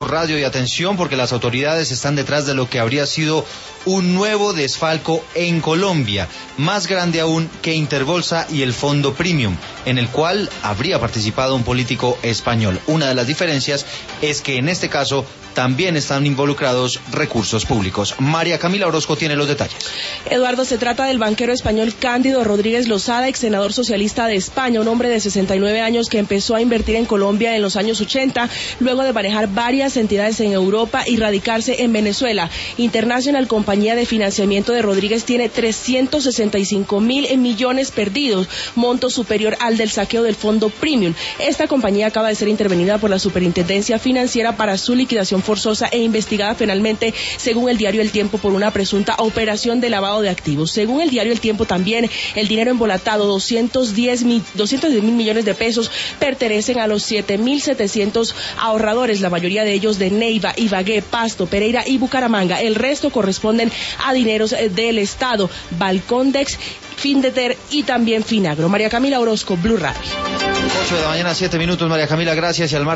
Radio y atención porque las autoridades están detrás de lo que habría sido un nuevo desfalco en Colombia, más grande aún que Interbolsa y el Fondo Premium, en el cual habría participado un político español. Una de las diferencias es que en este caso también están involucrados recursos públicos. María Camila Orozco tiene los detalles. Eduardo, se trata del banquero español Cándido Rodríguez Lozada, ex senador socialista de España, un hombre de 69 años que empezó a invertir en Colombia en los años 80, luego de manejar varias entidades en Europa y radicarse en Venezuela. International, compañía de financiamiento de Rodríguez, tiene 365.000 millones perdidos, monto superior al del saqueo del Fondo Premium. Esta compañía acaba de ser intervenida por la Superintendencia Financiera para su liquidación forzosa e investigada penalmente, según el diario El Tiempo, por una presunta operación de lavado de activos. Según el diario El Tiempo también, el dinero embolatado, 210 mil millones de pesos, pertenecen a los 7.700 ahorradores, la mayoría de ellos de Neiva, Ibagué, Pasto, Pereira y Bucaramanga. El resto corresponden a dineros del Estado, Balcondex, Findeter y también Finagro. María Camila Orozco, Blue Radio. 8 de la mañana, 7 minutos, María Camila, gracias. Y al